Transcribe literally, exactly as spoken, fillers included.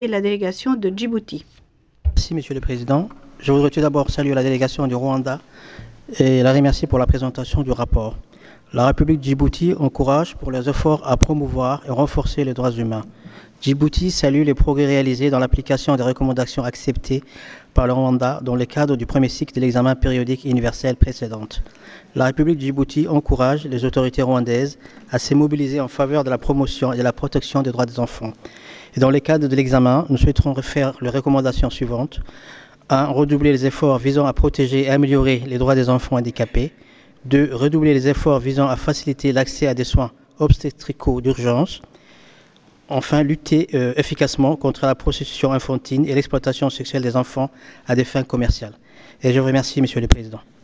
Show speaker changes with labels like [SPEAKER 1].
[SPEAKER 1] et la délégation de Djibouti.
[SPEAKER 2] Merci, Monsieur le Président. Je voudrais tout d'abord saluer la délégation du Rwanda et la remercier pour la présentation du rapport. La République de Djibouti encourage pour les efforts à promouvoir et renforcer les droits humains. Djibouti salue les progrès réalisés dans l'application des recommandations acceptées par le Rwanda dans le cadre du premier cycle de l'examen périodique universel précédente. La République de Djibouti encourage les autorités rwandaises à se mobiliser en faveur de la promotion et de la protection des droits des enfants. Et dans le cadre de l'examen, nous souhaiterons refaire les recommandations suivantes. un. Redoubler les efforts visant à protéger et améliorer les droits des enfants handicapés. deux. Redoubler les efforts visant à faciliter l'accès à des soins obstétricaux d'urgence. Enfin, lutter euh, efficacement contre la prostitution infantile et l'exploitation sexuelle des enfants à des fins commerciales. Et je vous remercie, Monsieur le Président.